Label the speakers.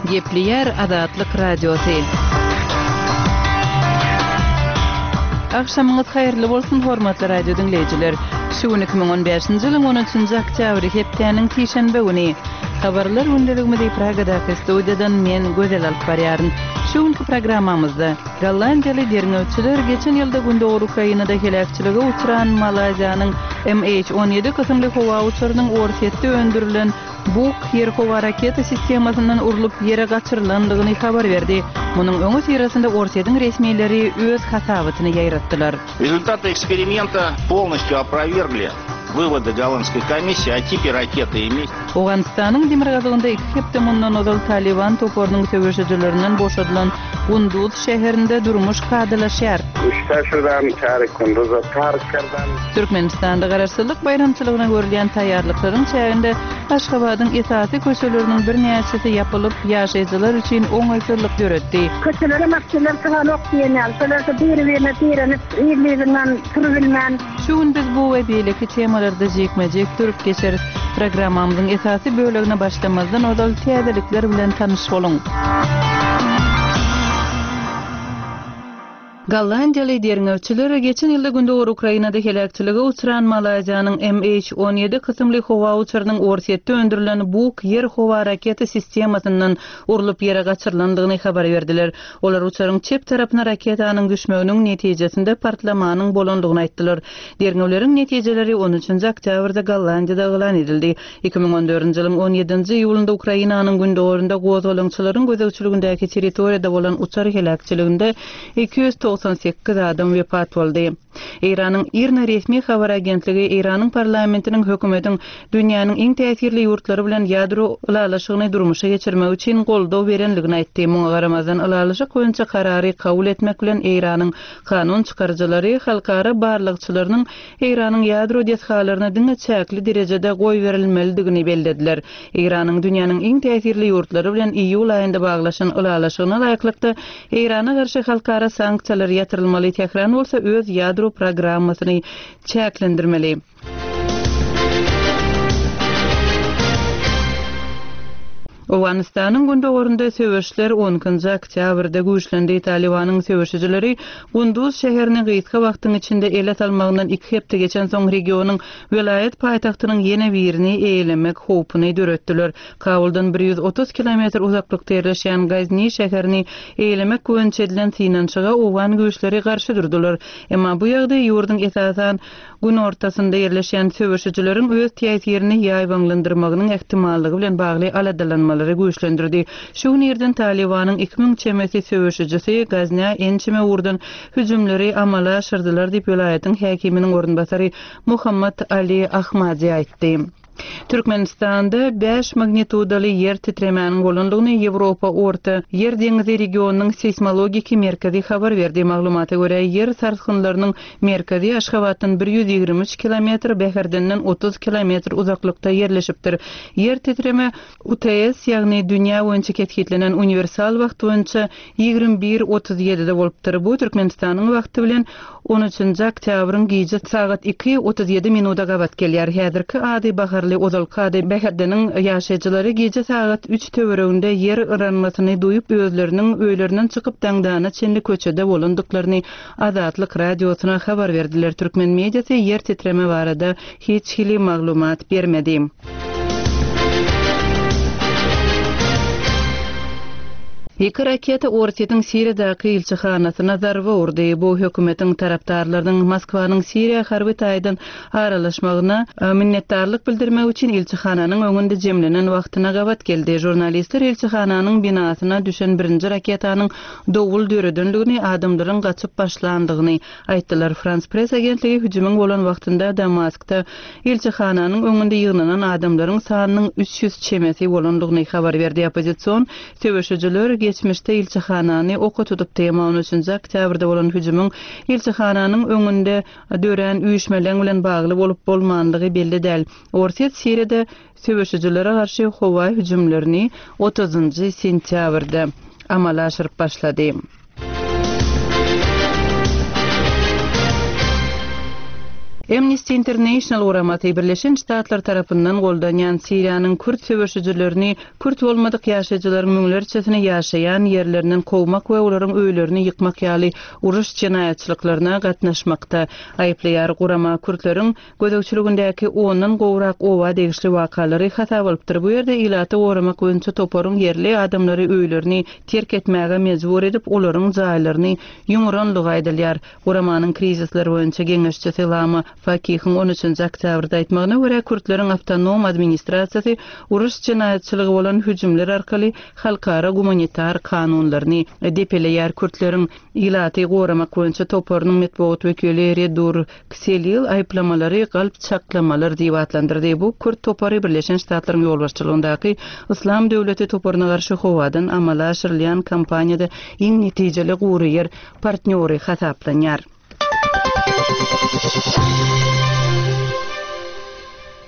Speaker 1: Gepli yer Azatlyk radiosu. Akşamınız hayırlı bolsun hormatly radio dinleyijiler. Şu 2015-nji ýylyň 13-nji oktýabry hepdeniň tişenbe güni. Habarlar gündeligimizde Pragada studiýadan men Gözel alyp barýaryn. Şu günki programmamyzda Gollandiýaly derňewçiler geçen ýylda günde Ukrainada helakçylyga uçuran Malaziýanyň MH17 kysymly howa uçurynyň ortatda öndürilen Buk yer howa raketa sistemasyndan urulyp ýere gaçyrylandygyny habar berdi. Munyň öňü sirasynda ortatyň resmiýetleri öz hasabatyny ýaýratdylar.
Speaker 2: Результаты эксперимента полностью опровергли выводы голландской комиссии о типе ракеты и месте.
Speaker 1: Awganistanyň Demirgazygynda 2 hepde mundan ozal Taliban topornyň söwüşçilerinden boşadylan Gunduz şäherinde durmuş kadalaşýar. Türkmenistanda garaşsyzlyk bayramçylygyna görülýän taýýarlyklaryň çäginde Aşgabatyň esasy köşeleriniň bir näçesi ýapylyp ýaşaýjylar üçin oňaýsızlyk göretdi.
Speaker 3: Köşelere maksimler kahanok diýenler, şolary bir-birine tirenip, ýerlerinden türbilmän.
Speaker 1: Şu gün biz bu we beýleki temalarda jekmejek türk geçeriz. Programmamyzyň esasy bölegine başlamazdan ozal täzelikler bilen tanyş boluň. Gollandiýaly derňewçiler geçen ýylda günde Ukrainada helakçylyga uçuran Malaziýanyň MH17 kysymly howa uçurynyň ortatda öndürilen Buk yer howa raketa sistemasyndan urulyp ýere gaçyrylandygyny habar berdiler. Olar uçuryň çep tarapyna raketanyň düşmeginiň netijesinde partlamanyň bolandygyny aýtdylar. Derňewleriň netijeleri 13-nji oktýabrda Gollandiýada elan edildi. 2014-nji ýylyň 17-nji iýulynda Ukrainanyň gündegorunda gozalaňçylaryň gözegçiligindäki territoriýada bolan uçar helakçylygynda 298 adam wepat boldy. Iranyň IRNA resmi habar agentligi Iranyň parlamentiniň hökümetiň dünýäniň iň täsirli ýurtlary bilen ýadro ulalaşygyny durmuşa geçirmek üçin goldaw berenligini aýtdy. Muňa garamazdan ulalaşyk boýunça karary kabul etmek bilen Iranyň kanun çykarjylary halkara barlykçylarynyň Iranyň ýadro destgalaryna diňe çäkli derejede goý berilmelidigini bellediler. Iranyň dünýäniň iň täsirli ýurtlary bilen iýul aýynda baglaşan ulalaşygyna laýyklykda Irana garşy halkara sanksiýalar ýatyrylmaly, tehran bolsa öz ýadro programmasyny çäklendirmeli. Awganistanyň gündegorunda söwüşler 10-njy oktýabrda güýçlendi. Talibanyň söwüşçileri Gunduz şäherini gysga wagtyň içinde ele salmagyndan 2 hepde geçen soň regionyň vilayet paýtagtynyň ýene birini eýlemek howpuny döretdiler. Kabuldan 130 kilometr uzaklykda ýerleşýän Gazni şäherini eýlemek güýnç edilen synançyga Awgan güýçleri garşy durdular. Emma bu ýagdaý ýurdun esasan gün ortasynda ýerleşýän söwüşçileriň öz täsirini ýaýbanlandyrmagynyň ehtimallygy bilen bagly aladalanmaly güýçlendirdi. Şu ýerden Talibanyň 2000 çemesi söwüşçisi Gazna ençime urdan hüjümleri amala aşyrdylar diýip vilayatyň häkiminiň orunbasary Muhammad Ali Ahmadi aýtdy. Türkmenistanda 5 magnitudaly yer titremäniň bolandygyny Ýewropa orta yer deňizi regionunyň seismologik merkezi habar berdi. Maglumata görä yer sarsgynlarynyň merkezi Aşgabatdan 123 kilometr, Beherdenden 30 kilometr uzaklykda ýerleşipdir. Yer titreme UTS ýagny dünýä boýunça ketkitlenen universal wagt boýunça 21:37-de bolupdyr. Bu Türkmenistanyň wagty bilen 13-nji oktýabryň gece saat 2:37 minuta gabat gelýär. Häzirki ady baharly ozalkady Beherdeniň ýaşaýjylary gece saat 3 töwereginde yer ıranmasyny duýup özleriniň öýlerinden çykyp daňdana çenli köçede bolandyklaryny Azatlyk radiosyna habar berdiler. Türkmen mediasy yer titreme barada hiç hili maglumat bermedi. Iki raketa ortatyň Siriýadaky ilçihanasyna zarba urdy. Bu hökümetiň tarapdarlarynyň Moskwanyň Siriýa harby taýdan aralaşmagyna minnetdarlyk bildirmek üçin ilçihananyň öňünde jemlenen wagtyna gabat geldi. Jurnalistler ilçihananyň binasyna düşen birinji raketanyň dowul döredenligini, adamlaryň gaçyp başlandygyny aýtdylar. Frans press agentligi hüjümüň bolan wagtynda Damaskda ilçihananyň öňünde ýygnanan adamlaryň sanynyň 300 çemesi bolandygyny habar berdi. Opozisiýon söwüşçiler geçmişte ilçihanany oka tutup tema 13-nji oktýabrda bolan hüjümüň ilçihananyň öňünde dören üýüşmeleň bilen bagly bolup bolmandygy belli däl. Ortat Siriýada söwüşçilere garşy howa hüjümlerini 30-njy sentýabrda amala aşyryp başlady. Amnesty International uramaty Birleşen Ştatlar tarapyndan goldanýan Siriýanyň Kürt söwüşçilerini Kürt bolmadyk ýaşaýjylaryň müňlerçesine ýaşaýan ýerlerinden kowmak we olaryň öýlerini ýykmak ýaly uruş jinaýatçylyklaryna gatnaşmakda aýplaýar urama Kürtleriň gözegçiligindäki 10-dan gowrak owa degişli wakalary hata bolupdyr. Bu ýerde ilaty uramak boýunça toparyň yerli adamlary öýlerini terk etmäge mejbur edip olaryň jaýlaryny ýumranlyk aýdylýar. Uramanyň krizisler boýunça geňeşçi Selama Fakihin 13 oktýabrda aýtmagyna görä Kürtleriň awtonom administrasiýasy uruş jinaýatçylygy bolan hüjümler arkaly halkara gumanitar kanunlaryny depeleýär. Kürtleriň ilaty goramak boýunça toparynyň medeniýet wekili Redur Kselil aýplamalary galp çaklamalar diýip atlandyrdy. Bu Kürt topary Birleşen Ştatlaryň ýolbaşçylygyndaky Islam döwleti toparyna garşy howadan amala aşyrylýan kampaniýada iň netijeli gurýar partnýory hasaplanýar.